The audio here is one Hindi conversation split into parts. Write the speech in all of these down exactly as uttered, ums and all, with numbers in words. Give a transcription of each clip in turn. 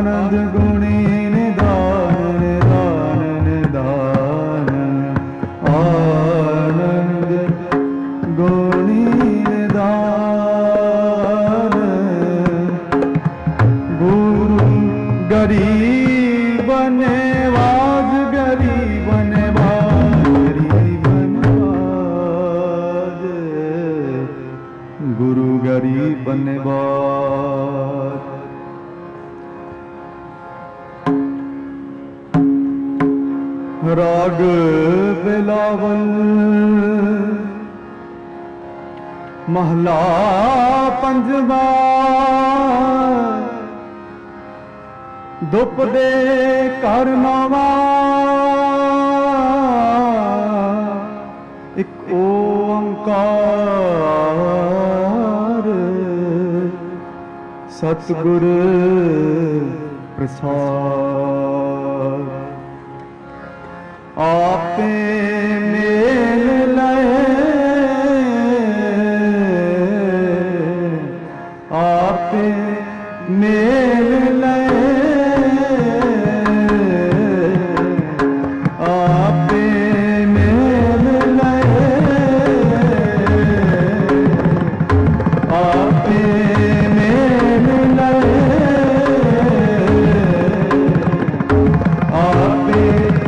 आनंद गुणी निदान निदान निदान आनंद गुणी निदान गुरु गरीब नवाज गरीब नवाज गरीब नवाज गुरु गरीब नवाज। राग बिलावल महला पंजवा दुप दे कर नवा एक ओंकार सतगुर प्रसाद। आपे मेल लए आपे मेल लए आपे मेल लए आपे मेल लए आपे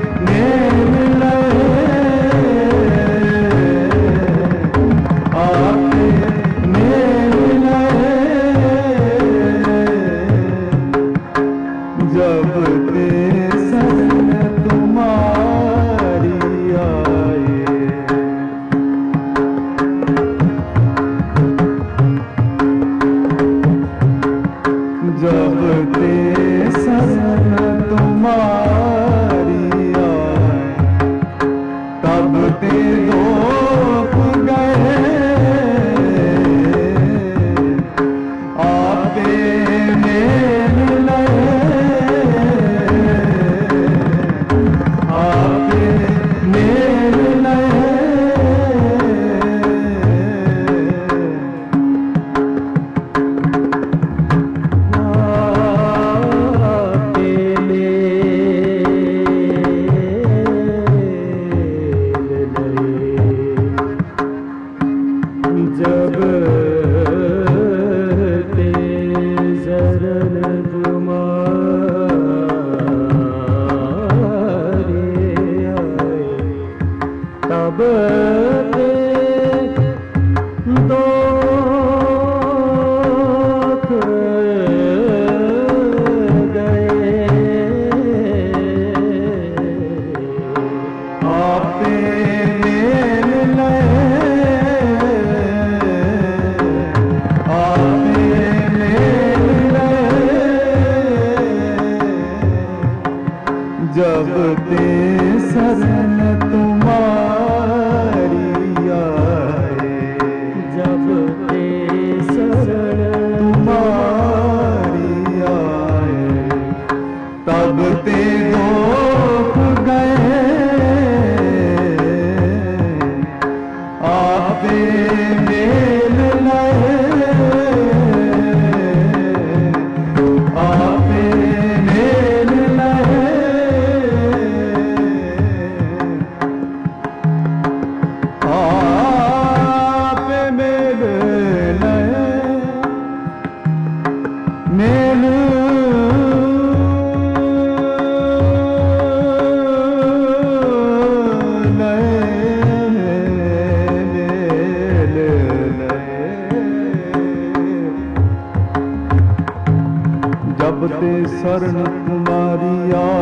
जब ते शरण तुम्हारी आए जब ते शरण तुम्हारी आए तब ते दुख गए आपे मेल लए आपे मेल लए जब ते शरण तुम्हारी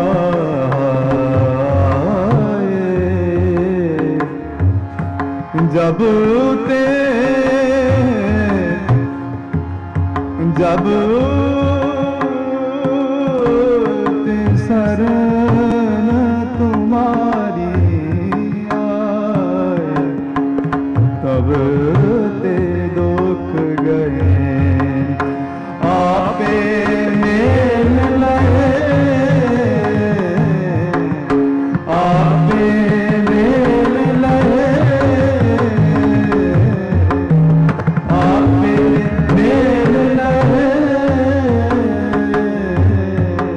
आए जब ते जब ते शरण तुम्हारी आए तब ते दुख गए आपे मेल लए आपे मेल लए आपे मेल लए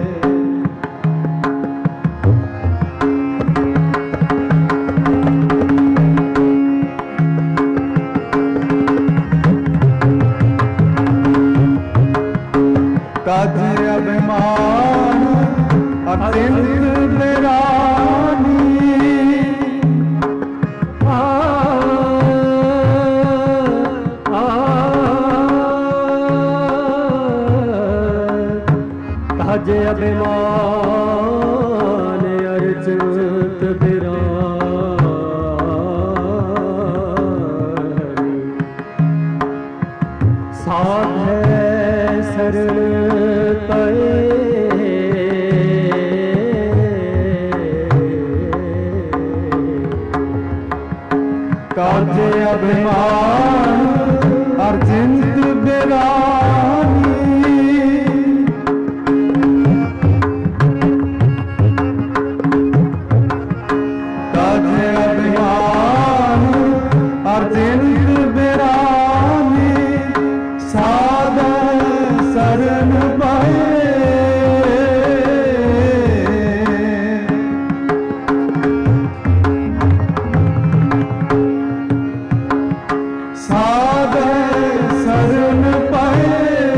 अर्चित बिरारी साधे सरल तय काजे अभिमान अर्जित बिरानी काजे अभिमान अर्जित बिरानी सादा शरण पाए सादे शरण पाए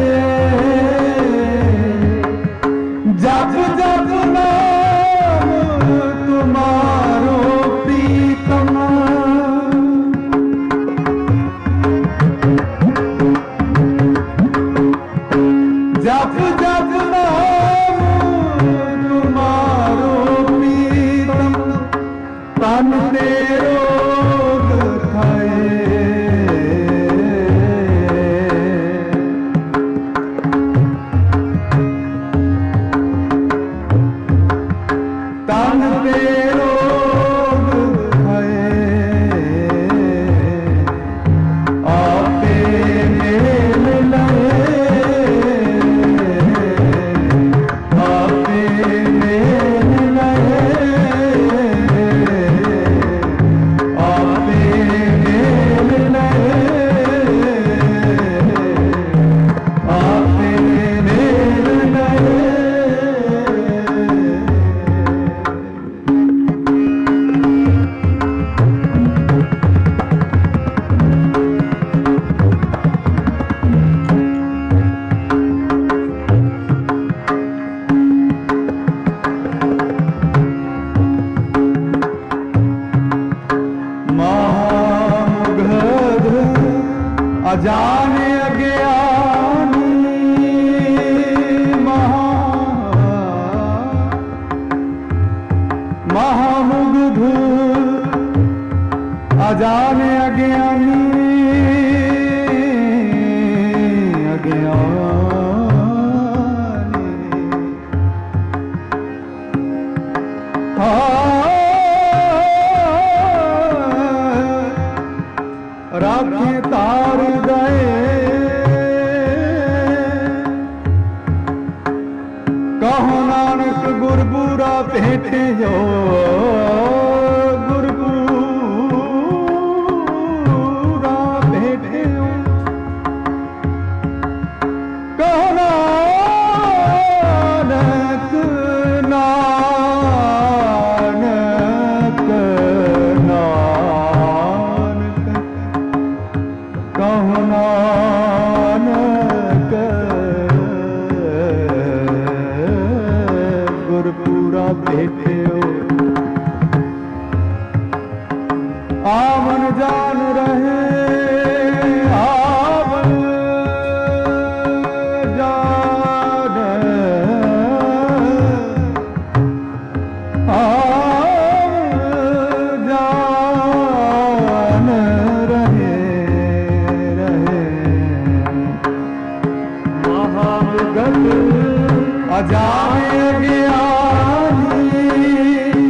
जप जप नाम तुम्हारो प्रीतम जप जप नाम तुम्हारो प्रीतम तन तेरो खाए तन तेरो खाए आपे मेल लए आपे मेल लए आपे मेल लए आपे मेल लए महामुग्ध अजाने अज्ञानी महा महामुग्ध अजाने अज्ञानी अज्ञानी राखे तार गए कहो नानक गुरबुरा भेटे जो गुरबुरा भेटे जो कहो नानक नानक नानक कहो नानक गुरपुरा भेटियो आवन जान रहे आवन जान आवन जान रहे महागत अजाने ज्ञानी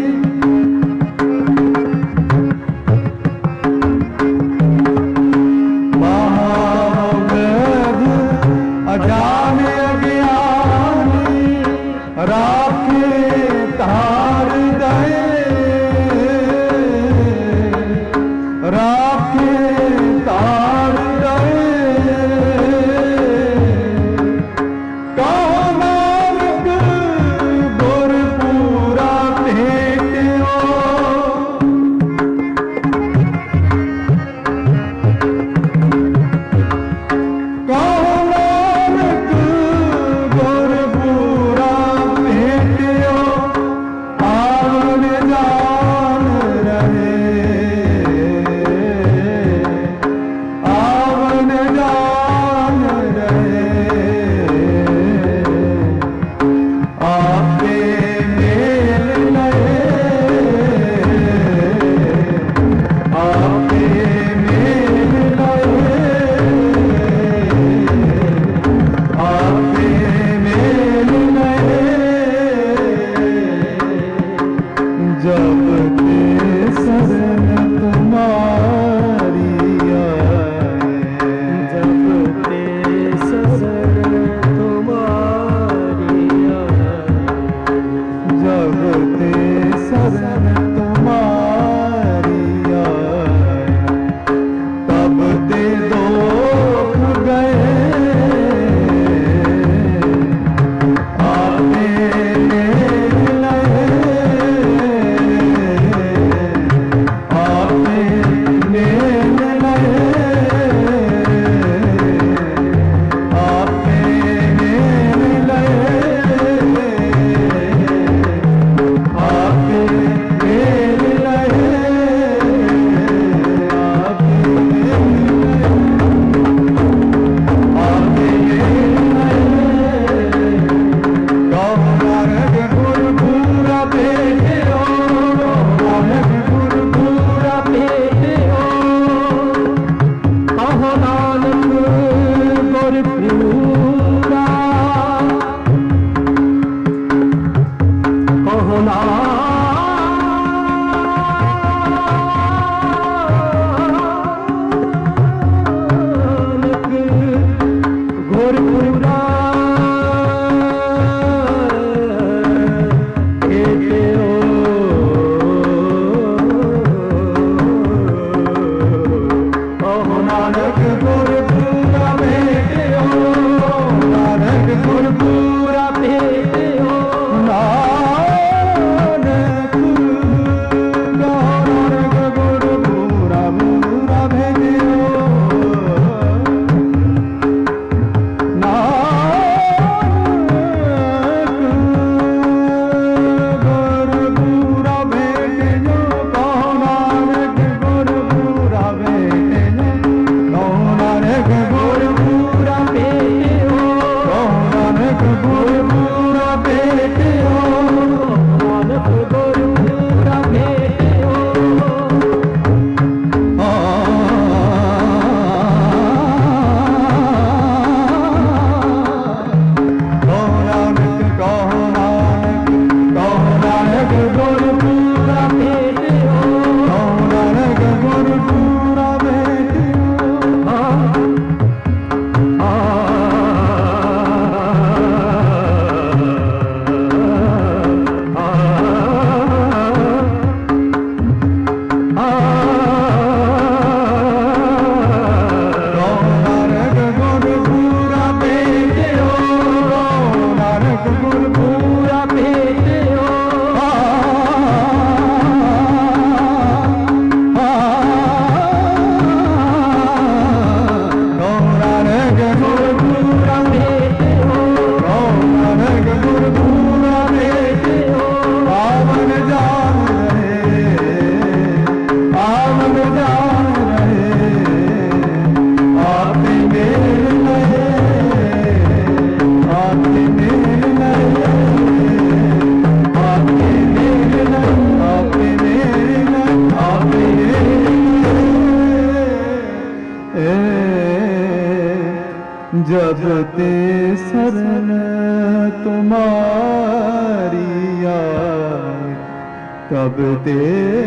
तब ते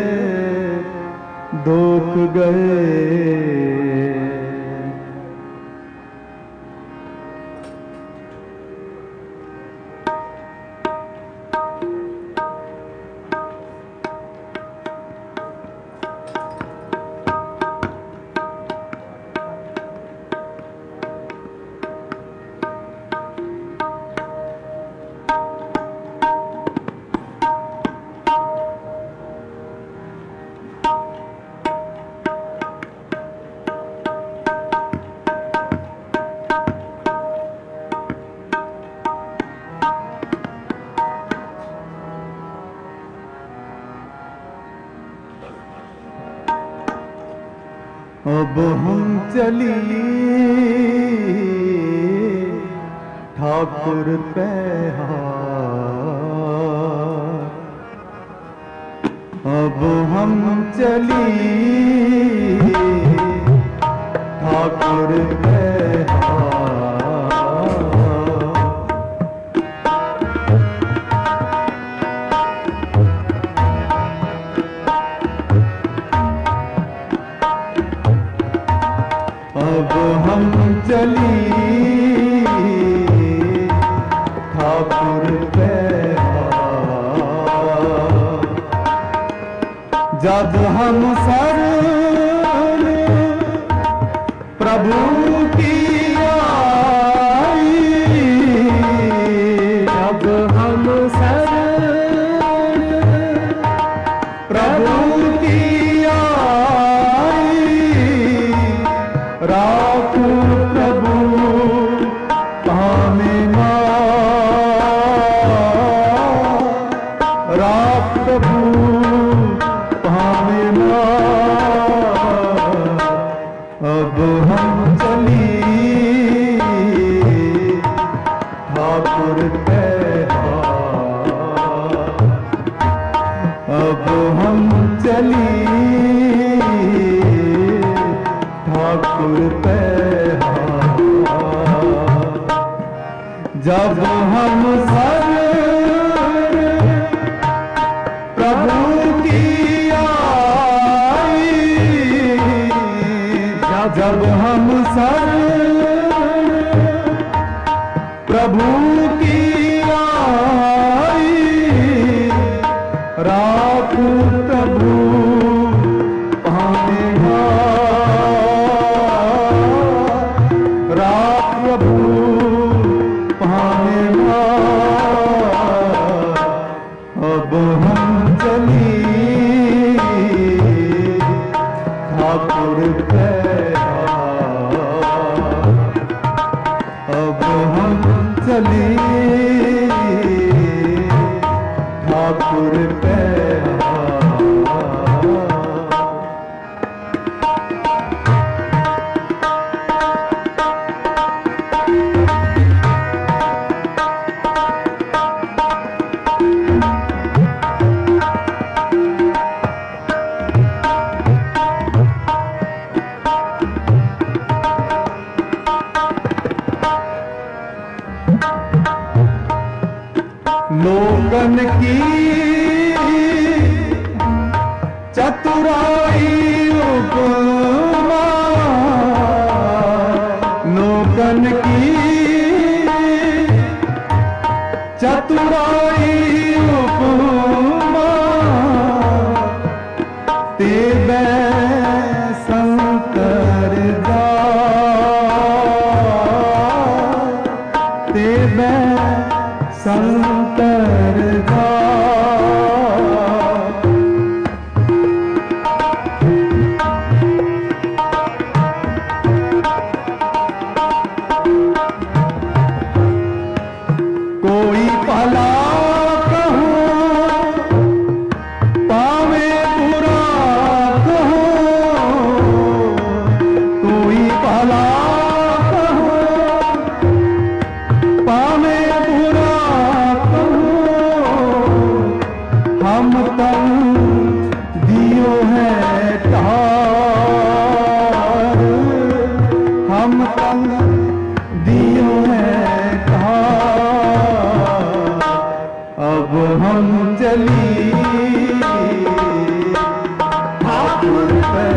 दुख गए। अब हम चली ठाकुर पे हाथ, अब हम चली ठाकुर पे अब हम चली ठाकुर पे जब हम शरण प्रभु की आई, जब हम शरण प्रभु की राख प्रभु पामे राख प्रभु पामे अब हम चली ठाकुर पे अब हम चली ठाकुर पे जब हम शरण प्रभु की आई, जब हम शरण प्रभु की आई, राख प्रभु पामे राख प्रभु पामे अब हम चली ठाकुर पे अब हम चली ठाकुर पे लोगन की चतुराई उपमा, लोगन की चतुराई उपमा, तेबे शंकर दास, तेबे शंकर कोई भला कहो पावे बुरा कहो, कोई भला कहो पावे बुरा कहो, हम तन दियो है तार, हम तन दियो है तार अब हम हम चली ठाकुर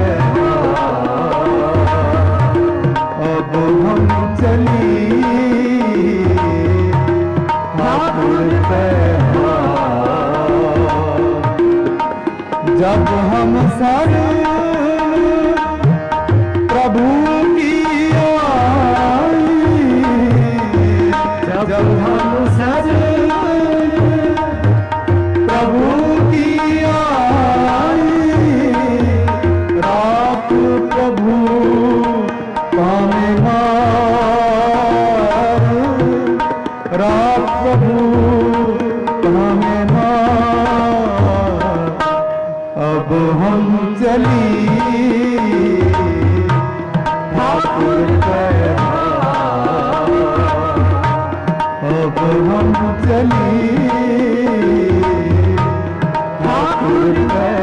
अब हम चली ठाकुर जब हम शरण प्रभु की आई जब हम शरण प्रभु की आई राख प्रभु पामे मार राख प्रभु पामे मार अब हम चली ठाकुर अब हम चली ठाकुर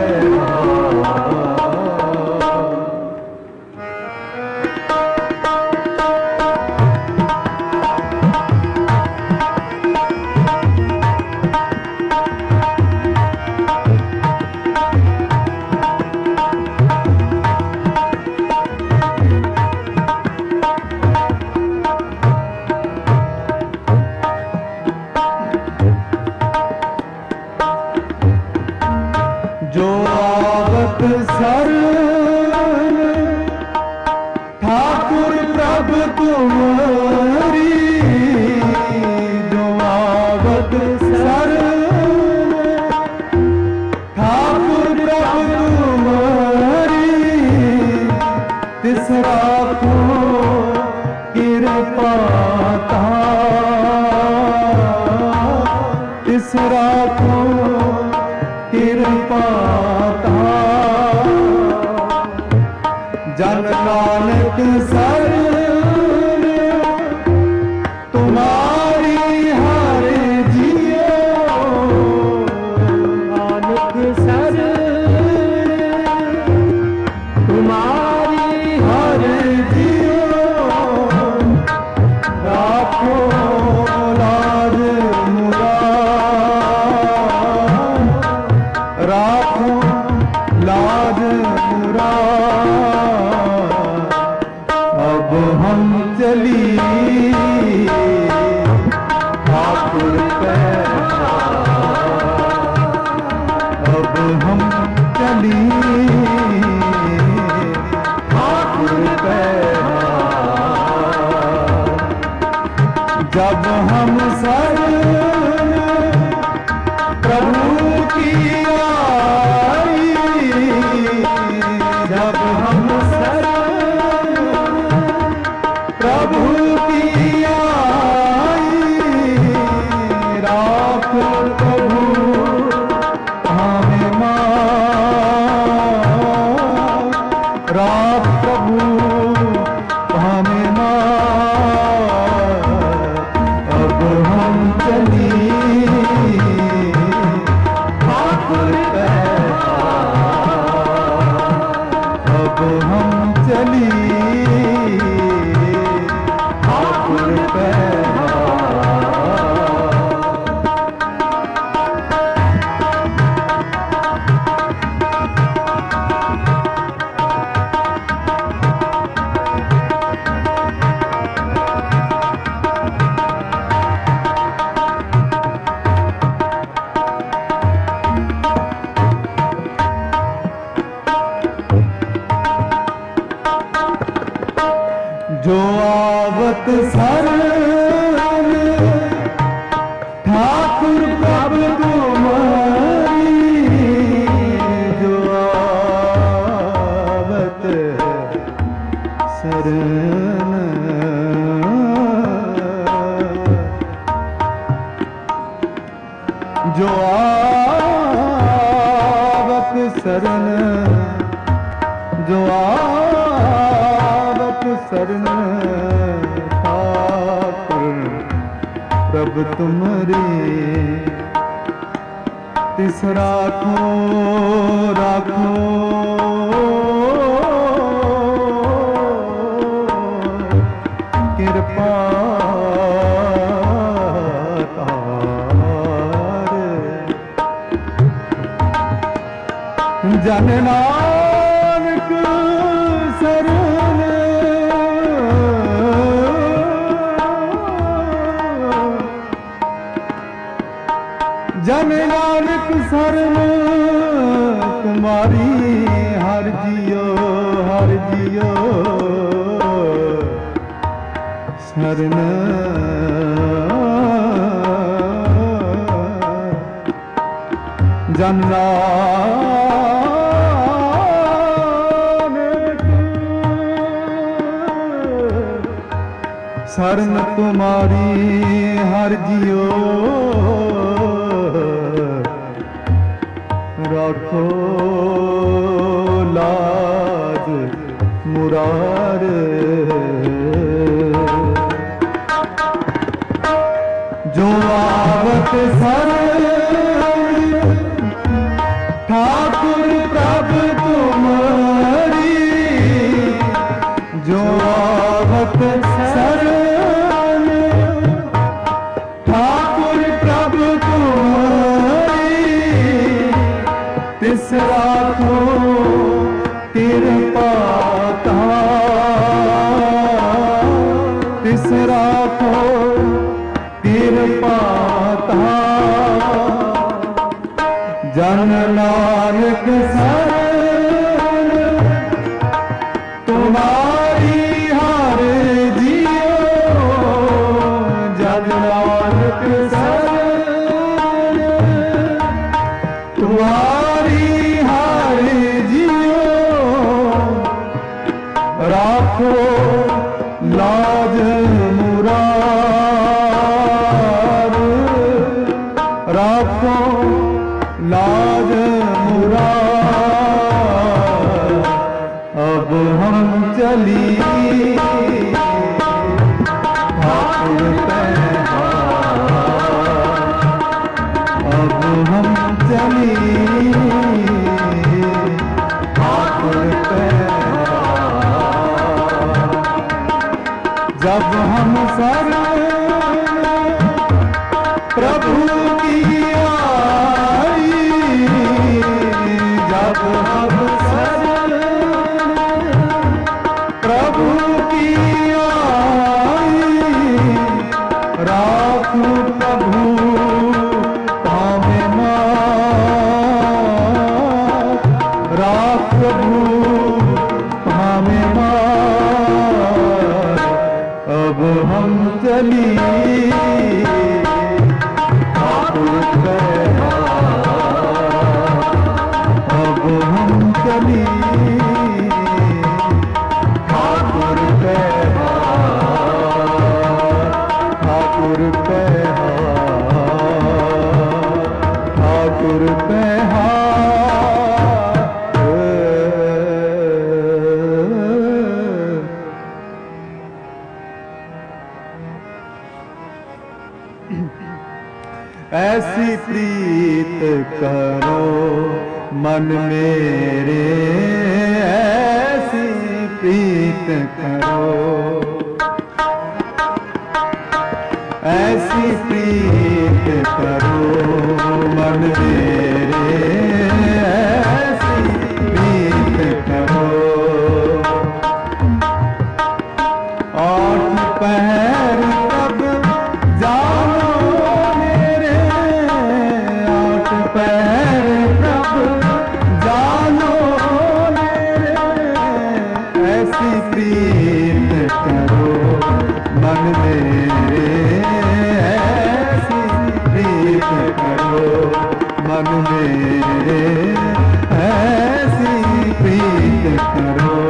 जो आवत शरण ठाकुर प्रभु तुम्हारी जो आवत शरण ठाकुर प्रभु तुम्हारी तिसरा को कृपा तिसरा को कृपा जन नानक शरण तुम्हारी हर जियो नानक शरण तुम्हारी हर जियो राखो लाज मुराद राखो लाज मुराद अब हम चली ठाकुर अब हम चली ठाकुर जब हम शरण प्रभु की आई जब हम शरण प्रभु की आई राख प्रभु हमें मां राख प्रभु हमें मां अब हम चली ठाकुर अब हम चली ठाकुर जो आवत शरण ठाकुर प्रभु तुम्हारी जो आवत शरण जो आवत शरण जो आवत शरण ठाकुर प्रभु तुम्हारी तिस राखो राखो कृपा तार जन नानक शरण जन नानक शरण कुमारी हर जियो हर जियो शरण जन नानक शरण तुम्हारी हर जियो राखो लाज मुरार जो आवत सर ठाकुर प्रभु तुम्हारी जो आवत सर ठाकुर प्रभु तुम्हारी तिस राखो कृपा तिस राखो कृपा जन नानक शरण तुम्हारी हर जियो जन नानक शरण तुम्हारी हर जियो राखो लाज मुरार राखो लाज मुरार अब हम चली ठाकुर पैहार अब हम चली ठाकुर पैहार जब हम शरण प्रभु की जब हम शरण प्रभु की आई राख प्रभु पावे मां राख प्रभु पावे मां अब हम चली ठाकुर अब हम चली ठाकुर पैहार ठाकुर पैहार ठाकुर पैहार ऐसी प्रीत करो मन मेरे ऐसी प्रीत करो ऐसी प्रीत करो मन मेरे ऐसी प्रीत करो आठ पहर तब जानो मेरे आठ पहर तब जानो मेरे ऐसी प्रीत करो मन मेरे ऐसी प्रीत करो मन मेरे ऐसी प्रीत करो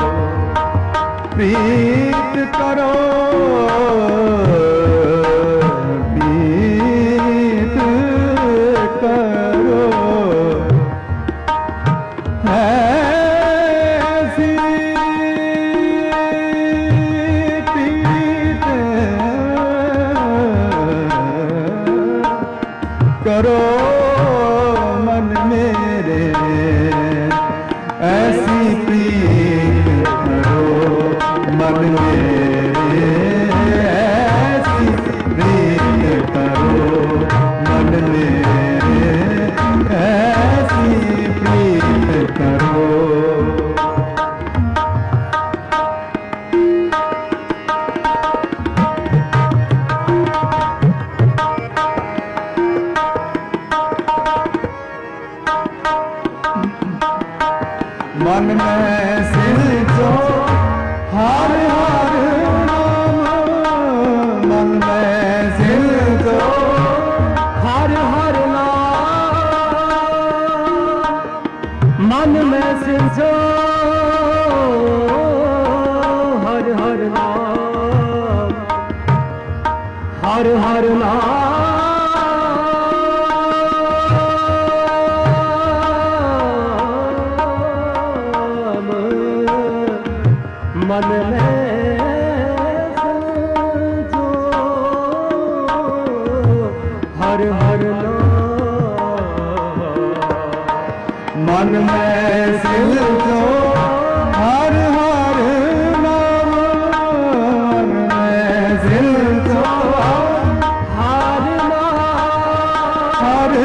प्रीत करो प्रीत करो ऐसी प्रीत करो मन मेरे ऐसी प्रीत करो मन मन में सिंचो हर हर नाम, मन में सिंचो हर हर नाम, मन में सिंचो हर हर नाम, हर हर नाम, मन में सिंचो हर हर नाम, मन में सिंचो हर हर नाम, मन में सिंचो हर नाम, हर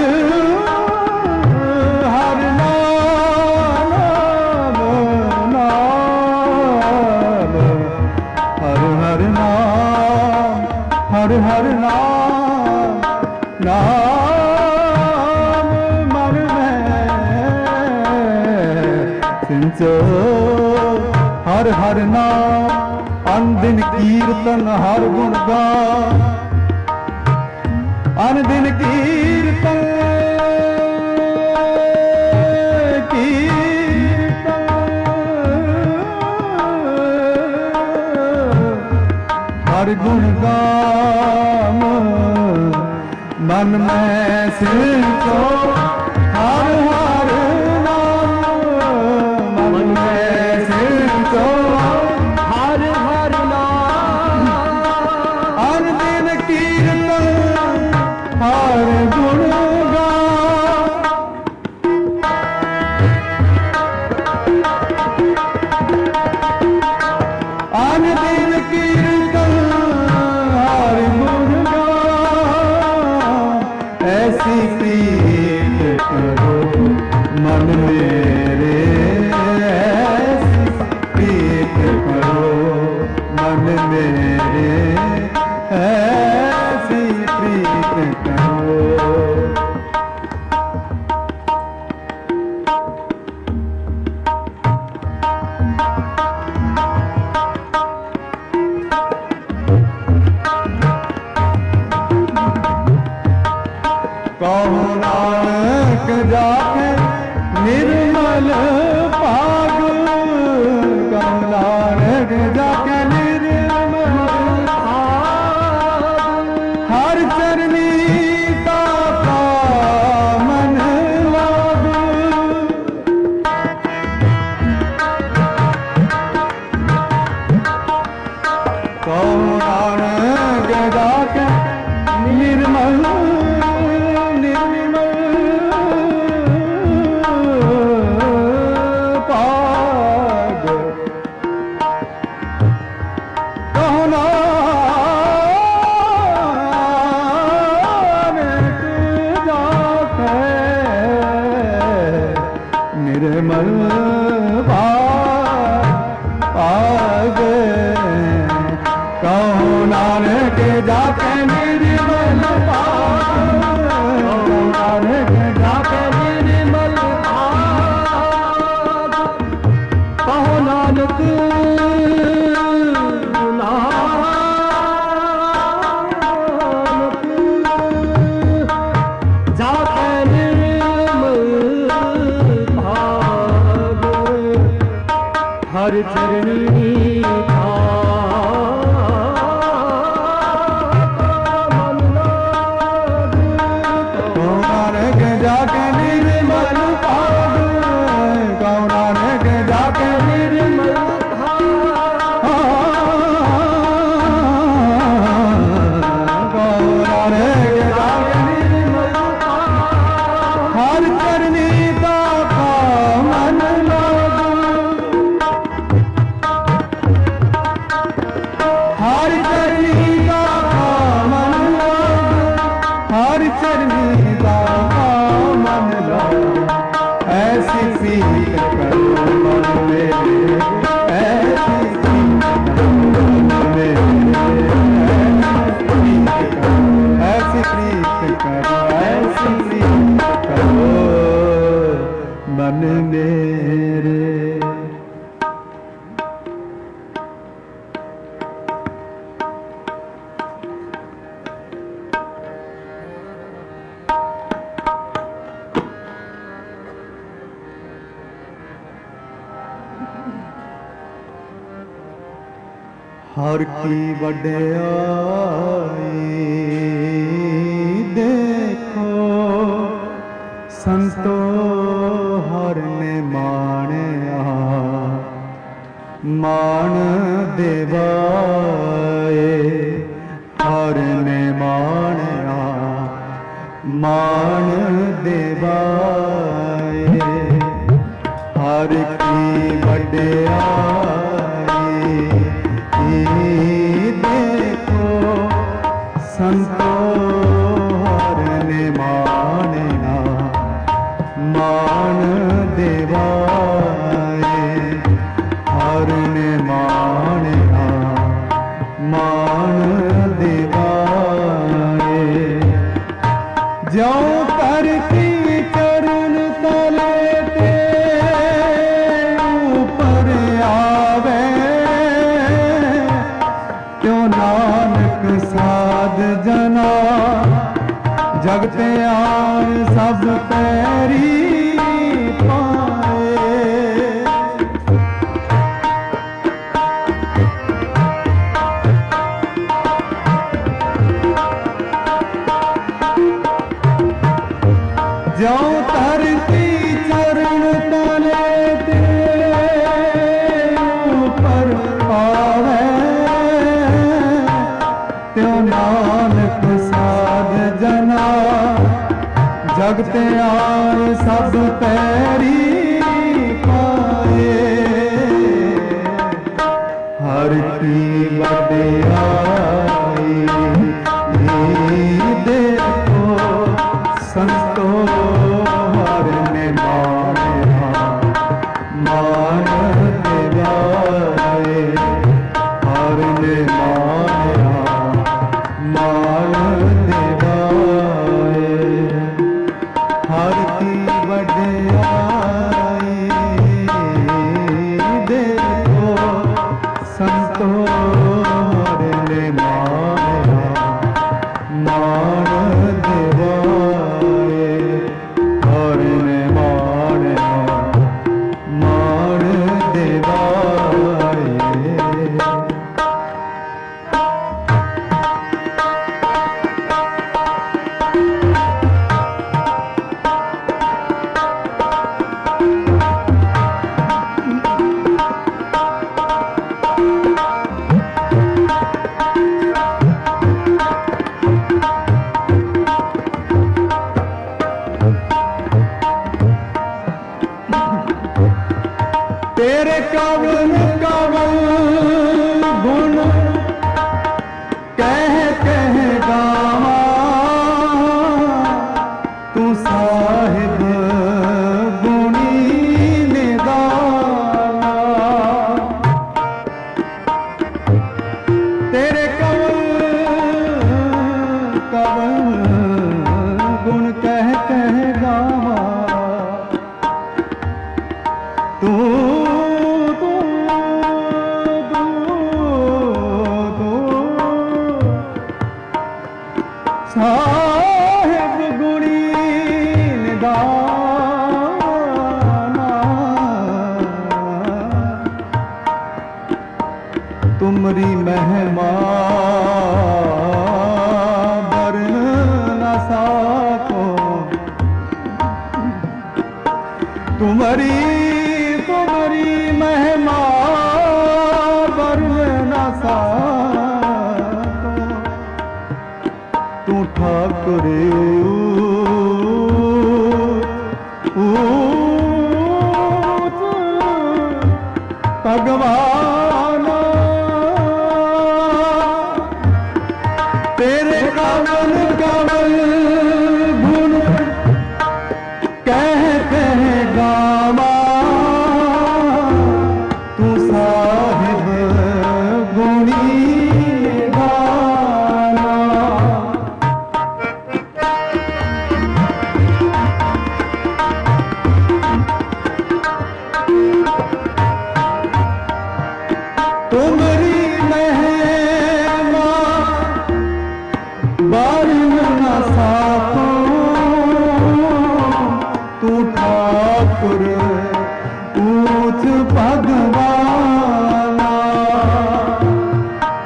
हर नाम, नाम हर हर नाम, हर हर नाम, नाम मन में सिंचो हर हर नाम, अनदिन कीर्तन हर गुण गा, अनदिन कीर्तन कीर्तन हर गुण गाम, मन में सिंचो हर हर नाम, मन में सिंचो हर हर नाम, अनदिन कीर्तन हर गुण गा, अनदिन कीर्तन हर गुण गा, ऐसी प्रीत करो मन मेरे, ऐसी प्रीत करो मन मेरे, ऐसी प्रीत करो। कहो नानक जाके निर्मल पाग, कहो नानक जाके निर्मल पाग, हर चरनी का मन लाग, कहो नानक जाके निर्मल निर्मल पाग, कहो नानक जाके निर्मल पाग, कहो नानक जाके निर्मल भाग, कहो नानक नानक जाके निर्मल भाग, हर चरणी का मन लाग, कहो नानक जाके निर्मल पाग, कहो नानक जाके निर्मल भाग, कहो नानक जाके निर्मल भाग, हर चरनी का मन लाग, हर चरनी का मन लाग, हर चरनी का मन लाग, ऐसी प्रीत करो मन मेरे, ऐसी प्रीत करो मन मेरे, ऐसी प्रीत करो, ऐसी प्रीत करो मन मेरे। हर की वड्याई देखो संतो हर ने माणिया मान देवाए हर ने माणिया मान देवाए हर की वड्याई देखो संतो हर ने माणिया मान देवाए हर ने माणिया मान देवाए ज्यों करती चरण तले ते ऊपर आवे त्यों नानक साध जना जगते आन सब पैरी पाए ज्यों धरती चरण तले ते ऊपर पावे त्यों नानक साध जना जगते आए सब पैरी पाए हर की वड्याई देखो संतो हर ने माणिया मान देवाए हर ने माणिया मान देवाए हर की वड्याई देखो संतो हर ने माणिया मान देवाए हर ने माणिया मान देवाए तेरे कवन कवन गुण कह कह गावा तू साहिब गुणी निदाना तेरे कवन कवन गुण कह कह गावा तू साहिब गुणी निदाना तुमरी महिमा वर्ण न साको तुम्हारी तुम्हारी महिमा वर्ण न साको तू ठाकुर भगवान तेरे कवन कवन गुण कह कह गावा तू साहिब गुणी गाना तुमरी महिमा वर्ण न साको तू ठाकुर ऊंच भगवाना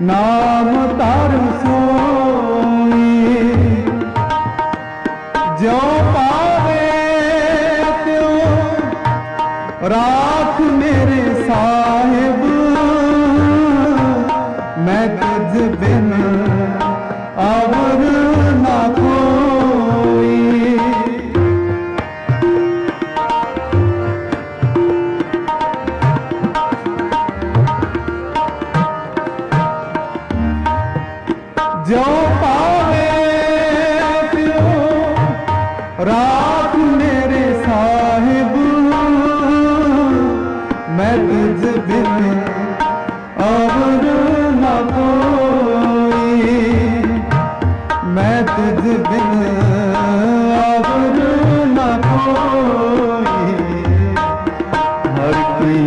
नाम तार सोई जो पावे त्यों राख मेरे साहिब मैं तुझ बिन और ना कोई जो पावे त्यों राख मेरे साहिब मैं तुझ बिन और ना कोई मैं तुझ बिन और ना कोई हर की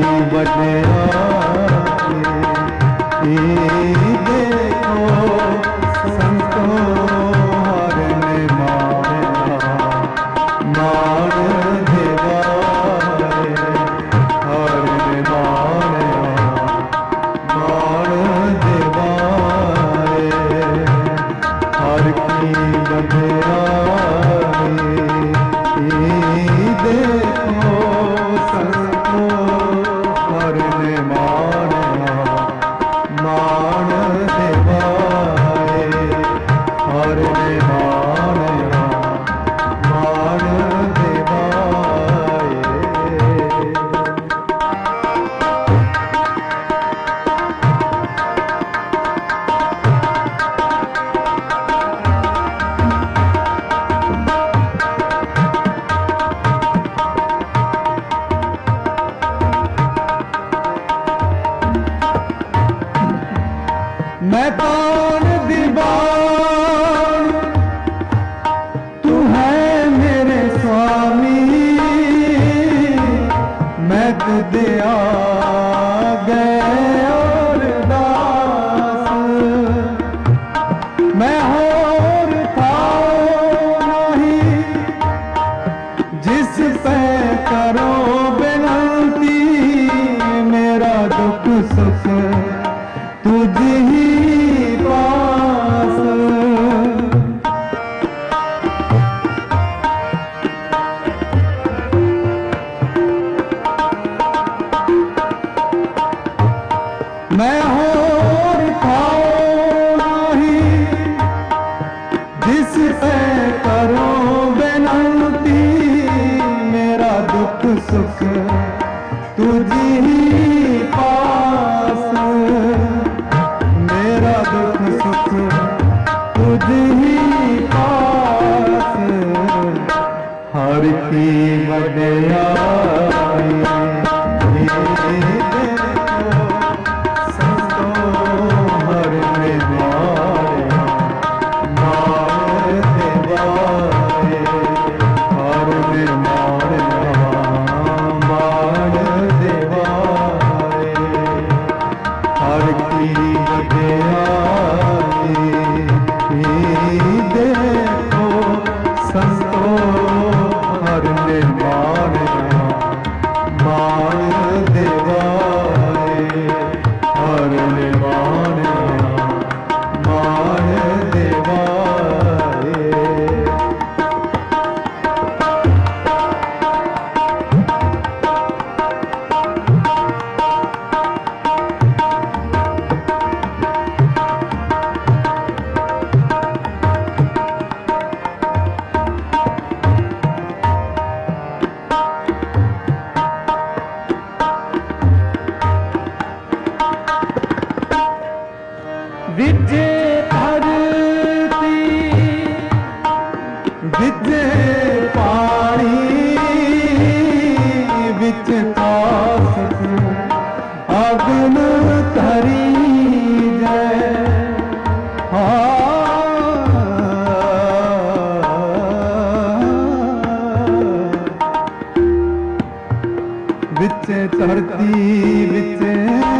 बड़ाई देखो संतों हर ने मारा मार देवारे हर ने मारा मार देवारे हर की बड़ाई देखो संतों हर ने मारा मान देवाए हर ने मानया मान देवाए मैं कौन दीवान तू है मेरे स्वामी मैं तुझे आगे और दास मैं और था नहीं जिस पे करो बिनती मेरा दुख सुख तुझ ही पास मैं और खाओ नहीं जिस पे करो बिनती मेरा दुख सुख तुझ ही पास मेरा दुख सुख तुझ ही पास हर की बड़ाई देखो संतों हर ने मारा मार देवाए हर ने मारा मार देवाए हर की बड़ाई देखो संतों हर ने मारा मान देवाए हर ने मारा मान देवाए विजे धरती विजे पानी विच कास अग्न धरी जय विचे धरती विचे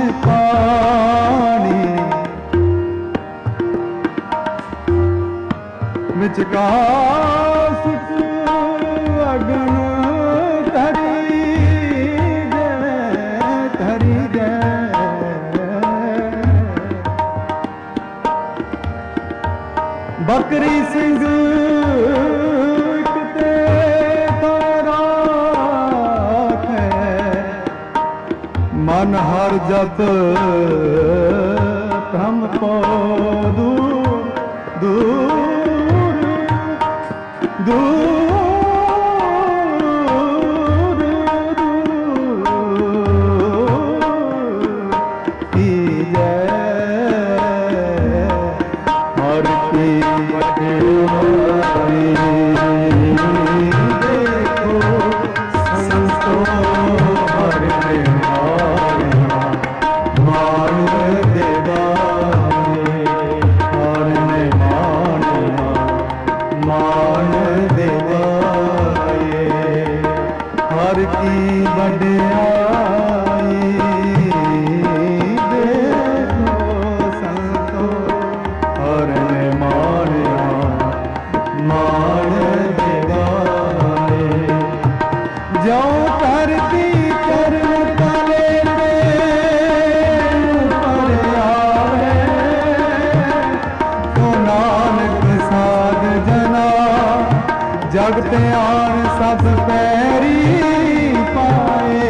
पानी विचकास अग्न धरी जय धरी जय ਠਾਕਰੀ ਸਿੰਘ ਕਿਤੇ ਰਾਖੈ ਮਨ ਹਰ ਜਪ ਭ੍ਰਮ ਕੋ ਦੂਰ ਦੂਰ ਦੂਰ ਜਗਤ ਆਣ ਸਭ ਪੈਰੀ ਪਾਏ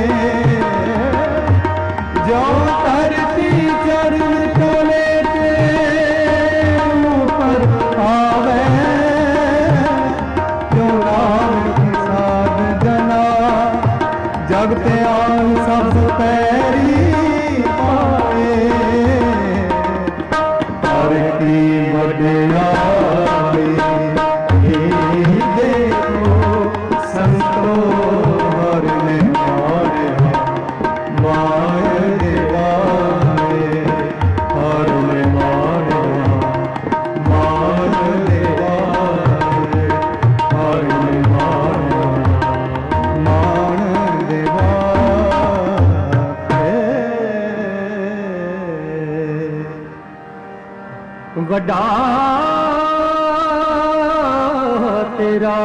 ਜੋ ਧਰਤੀ ਚਰਨ ਤਲੇ ਤੇ ਉੱਪਰ ਆਵੇ ਜੋ ਨਾਨਕ ਸਾਧ ਜਨਾ ਜਗਤ ਆਣ ਸਭ ਪੈਰੀ ਪਾਏ ਹਰ ਕੀ ਵਡਿਆਈ ਵੱਡਾ ਤੇਰਾ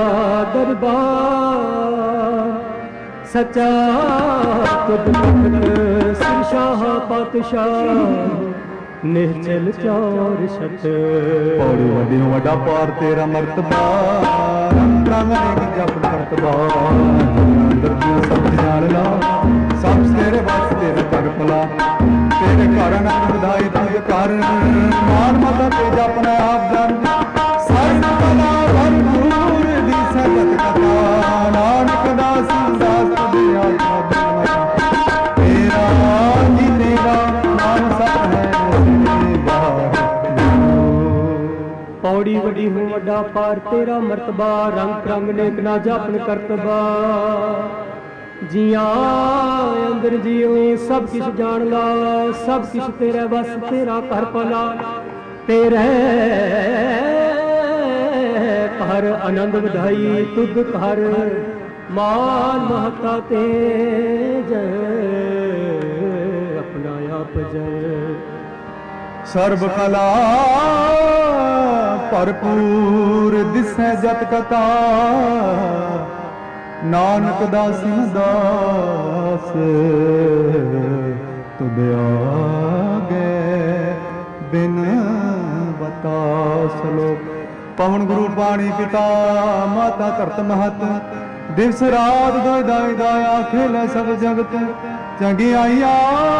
ਦਰਬਾਰ ਸੱਚਾ ਤੁਧ ਤਖਤ ਸਿਰਸ਼ਾਹ ਪਾਤਸ਼ਾਹ ਨਿਹਚਲ ਚੌਰ ਛਤ ਪੌੜੀ ਵੱਡੀ ਵੱਡਾ ਪਾਰ ਤੇਰਾ ਮਰਤਬਾ ਰੰਗ ਰੰਗ ਜਪ ਕਰਤਬਾ ਅੰਦਰ ਤੂੰ ਸਭ ਜਾਣ ਲਾ ਸਭ ਤੇਰੇ ਵਾਸ ਤੇਰੇ ਕਰ ਭਲਾ ਤੇਰੇ ਘਰ ਨਾਮ ਵਧਾਈ ਤੂੰ ਕਰ ਮਾਨ ਮਤ ਤੇ ਜਪਨਾ ਆਪ ਜਨ ਸਰਨ ਭਲਾ ਭਰਪੂਰ ਦੀ ਸਤਿ ਕਥਾ ਨਾਨਕ ਦਾਸ ਦਾਸ ਤੁਝੇ ਆਤਮਾ ਤੇਰਾ ਜੀ ਤੇਰਾ ਨਾਮ ਸਤ ਹੈ ਪੌੜੀ ਵੱਡੀ ਹੋ ਵੱਡਾ ਪਾਰ ਤੇਰਾ ਮਰਤਬਾ ਰੰਗ ਰੰਗ ਨੇਕ ਨਾ ਜਾਪਨ ਕਰਤਬਾ ਜੀਆਂ ਅੰਦਰ ਜੀਉ ਸਭ ਕਿਛ ਜਾਣ ਲਾ ਸਭ ਕਿਛ ਤੇਰੇ ਬਸ ਤੇਰਾ ਕਰ ਭਲਾ ਤੇਰੇ ਘਰ ਆਨੰਦ ਵਧਾਈ ਤੁਧ ਘਰ ਮਾਨ ਮਹਤਾ ਤੇ ਜੈ ਆਪਣਾ ਆਪ ਜੈ ਸਰਬ ਕਲਾ ਭਰਪੂਰ ਦਿਸੈ ਜਤ ਕਥਾ ਨਾਨਕ ਦਾਸੀ ਦਾਸ ਤੁਧ ਆਗੇ ਬਿਨ ਬਤਾ ਸਲੋਕ ਪਵਨ ਗੁਰੂ ਪਾਣੀ ਪਿਤਾ ਮਾਤਾ ਧਰਤ ਮਹਤ ਦਿਵਸ ਰਾਤ ਦੋਇ ਦਾਇ ਦਾਇਆ ਖੇਲੇ ਸਭ ਜਗਤ ਚੰਗਿਆਈਆਂ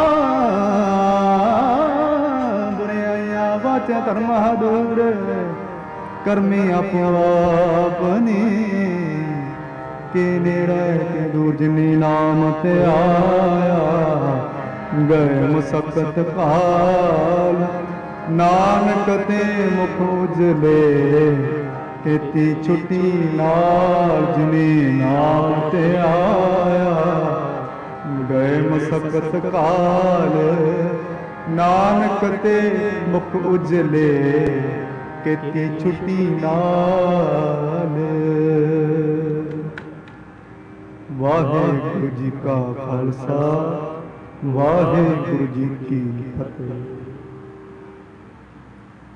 ਬੁਰਿਆਈਆਂ ਵਾਚੈ ਧਰਮ ਦੂਰ ਕਰਮੀ ਆਪੋ ਆਪਨੀ ਕੇ ਨੇੜੇ ਕੇ ਦੂਰ ਜਿਨੀ ਨਾਮ ਤੇ ਆਇਆ ਗਏ ਮੁਸਕਤ ਕਾਲ ਨਾਨਕ ਤੇ ਮੁਖ ਉਜਲੇ ਕੀਤੀ ਛੁੱਟੀ ਨਾਲ ਜਿਨੀ ਨਾਮ ਤੇ ਆਇਆ ਗਏ ਮੁਸਕਤ ਕਾਲ ਨਾਨਕ ਤੇ ਮੁਖ ਉਜਲੇ ਕੀਤੀ ਛੁੱਟੀ ਨਾਲ ਵਾਹਿਗੁਰੂ ਜੀ ਕਾ ਖਾਲਸਾ ਵਾਹਿਗੁਰੂ ਜੀ ਕੀ ਫਤਿਹ।